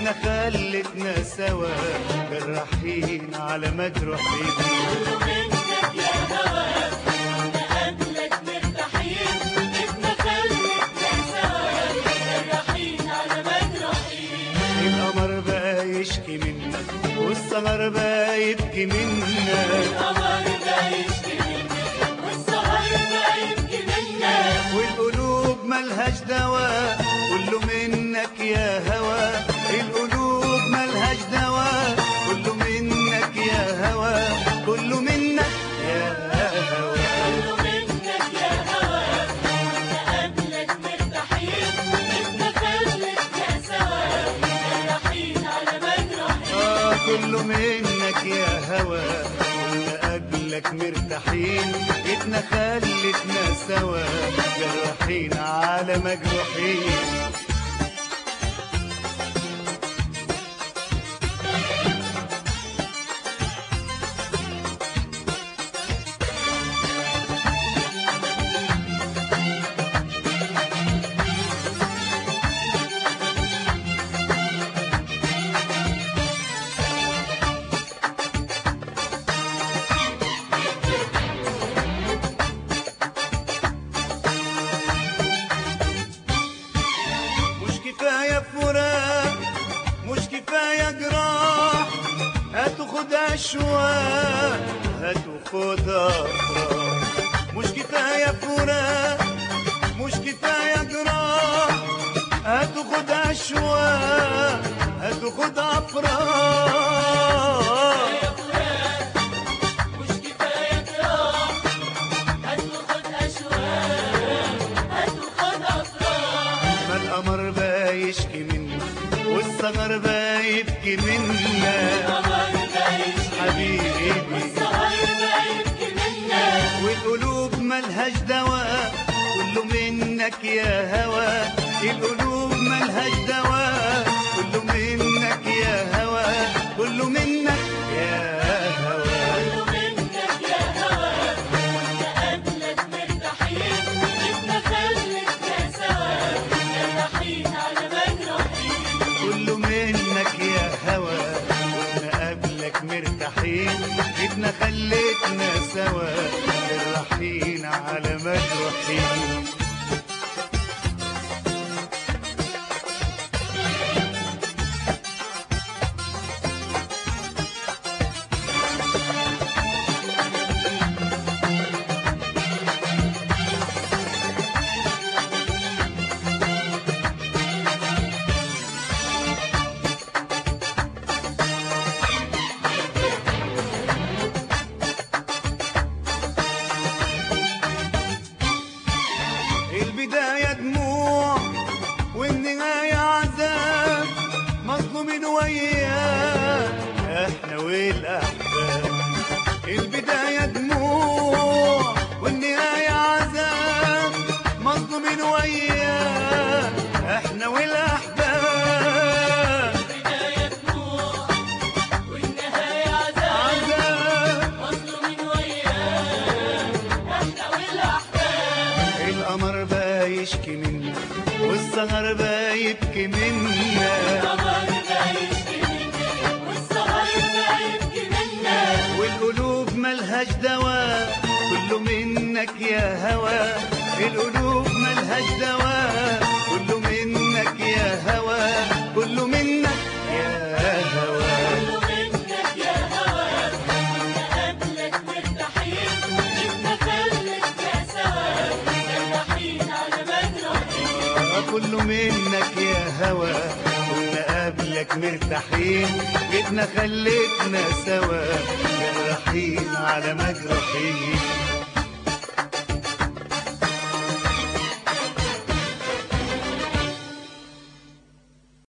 جيتنا خلتنا سوا جراحين على مجروحين. منك يا هوا نقابلك مرتاحين، جيتنا خلتنا سوا جراحين على مجروحين. القمر بقى يشكي منك والسهر بقى يبكي منك. القمر بقى يشكي منك والسهر بقى يبكي منك. والقلوب ملهاش دواء كله منك يا هوا. القلوب ملهاش دواء كله منك يا هوا. كله منك يا هوا. كله منك يا هوا نقابلك مرتاحين، جيتنا خلتنا سوا جراحين على مجروحين. كله منك يا هوا قبلك مرتاحين. جيتنا خلتنا سوا جراحين على مجروحين. كفاية فراق مش كفاية جراح. هاتوا خد أشواق هاتوا خد أفراح. مش كفاية فراق مش كفاية جراح. هاتوا خد أشواق هاتوا خد أفراح. القمر بقى يشكي منك والسهر بقى يبكي منك. القمر بقى يشكي حبيبي والسهر بقى يبكي منك. والقلوب ملهاش دواء كله منك يا هوا. القلوب ملهاش دواء كله منك يا هوا. كله منك يا هوا. كله منك يا هوا نقابلك مرتاحين، جيتنا خلتنا سوا جراحين على مجروحين. كله منك يا هوا قبلك مرتاحين. جيتنا خلتنا سوا جراحين على مجروحين. البداية دموع والنهاية عذاب. مظلومين وياك احنا والاحباب. البداية دموع والنهاية عذاب. مظلومين وياك احنا والاحباب. البداية دموع والنهاية عذاب. مظلومين وياك احنا والاحباب. القمر بقى يشكي منك والسهر بقى يبكي منك. القمر بقى يشكي منك والسهر بقى يبكي منك. والقلوب ملهاش دواء كله منك يا هوا. القلوب ملهاش دواء كله منك يا هوا. كله منك يا هوا. كله منك يا هوا نقابلك مرتاحين، جيتنا خلتنا سوا جراحين على مجروحين. كله منك يا هوا قبلك مرتاحين. جيتنا خلتنا سوا جراحين على مجروحين.